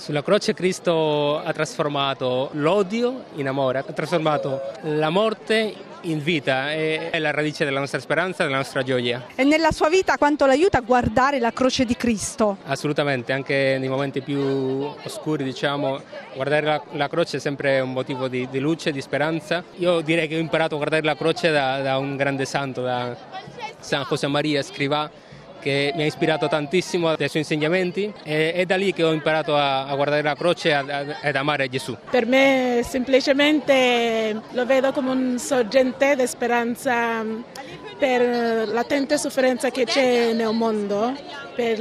Sulla croce Cristo ha trasformato l'odio in amore, ha trasformato la morte in vita, è la radice della nostra speranza, della nostra gioia. E nella sua vita quanto l'aiuta a guardare la croce di Cristo? Assolutamente, anche nei momenti più oscuri, diciamo, guardare la croce è sempre un motivo di luce, di speranza. Io direi che ho imparato a guardare la croce da un grande santo, da San José Maria Escrivá, che mi ha ispirato tantissimo dai suoi insegnamenti, e è da lì che ho imparato a guardare la croce e ad amare Gesù. Per me semplicemente lo vedo come un sorgente di speranza per la tanta sofferenza che c'è nel mondo, per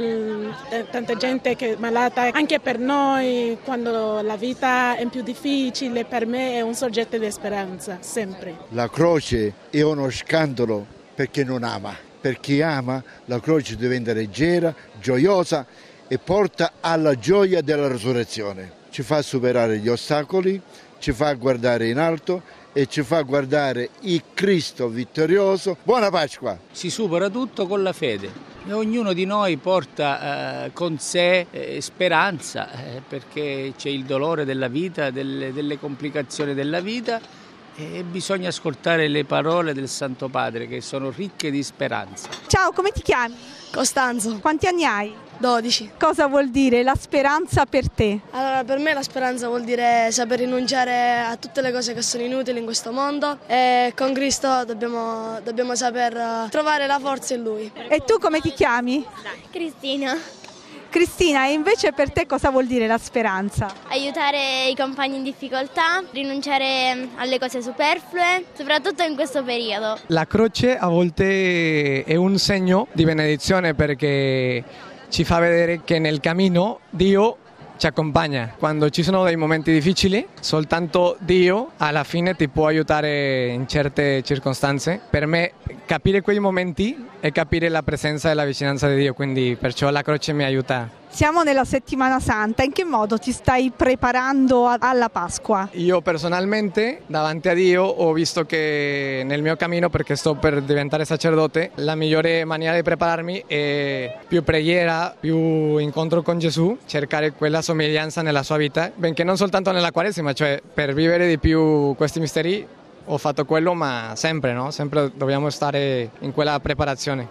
tanta gente che è malata, anche per noi quando la vita è più difficile, per me è un soggetto di speranza, sempre. La croce è uno scandalo perché non ama. Per chi ama, la croce diventa leggera, gioiosa e porta alla gioia della risurrezione. Ci fa superare gli ostacoli, ci fa guardare in alto e ci fa guardare il Cristo vittorioso. Buona Pasqua! Si supera tutto con la fede e ognuno di noi porta con sé speranza, perché c'è il dolore della vita, delle complicazioni della vita, e bisogna ascoltare le parole del Santo Padre che sono ricche di speranza. Ciao, come ti chiami? Costanzo. Quanti anni hai? 12. Cosa vuol dire la speranza per te? Allora, per me la speranza vuol dire saper rinunciare a tutte le cose che sono inutili in questo mondo, e con Cristo dobbiamo saper trovare la forza in Lui. E tu come ti chiami? Cristina. Cristina, e invece per te cosa vuol dire la speranza? Aiutare i compagni in difficoltà, rinunciare alle cose superflue, soprattutto in questo periodo. La croce a volte è un segno di benedizione perché ci fa vedere che nel cammino Dio ci accompagna. Quando ci sono dei momenti difficili, soltanto Dio alla fine ti può aiutare in certe circostanze. Per me capire quei momenti è capire la presenza e la vicinanza di Dio, quindi perciò la croce mi aiuta. Siamo nella Settimana Santa, in che modo ti stai preparando alla Pasqua? Io personalmente davanti a Dio ho visto che nel mio cammino, perché sto per diventare sacerdote, la migliore maniera di prepararmi è più preghiera, più incontro con Gesù, cercare quella somiglianza nella sua vita, benché non soltanto nella Quaresima, cioè per vivere di più questi misteri ho fatto quello, ma sempre, no? Sempre dobbiamo stare in quella preparazione.